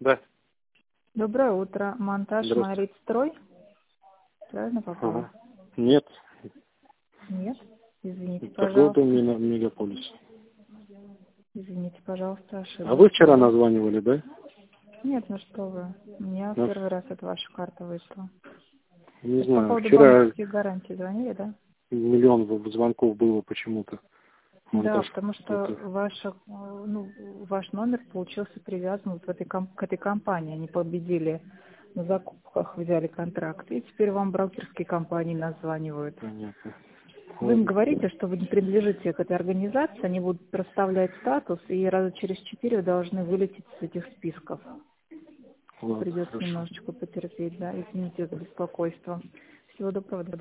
Да. Доброе утро. Монтаж Здравствуйте. Маритстрой. Правильно попала? Ага. Нет. Нет? Извините, Торговый пожалуйста. дом Мегаполис. Извините, пожалуйста, А ошиблась. вы вчера названивали, да? Нет, ну что вы. У меня Нас, первый раз это ваша карта вышла. не Это по знаю, поводу вчера банковских гарантий звонили, да? миллион звонков было почему-то. Да, Монтаж потому что какой-то. ваш номер получился привязан вот к этой компании. Они победили на закупках, взяли контракт. И теперь вам брокерские компании названивают. Понятно. Вы им Ладно. говорите, что вы не принадлежите к этой организации, они будут проставлять статус, и раза через 4 вы должны вылететь с этих списков. Ладно, Придется хорошо. немножечко потерпеть, да, извините за беспокойство. Всего доброго.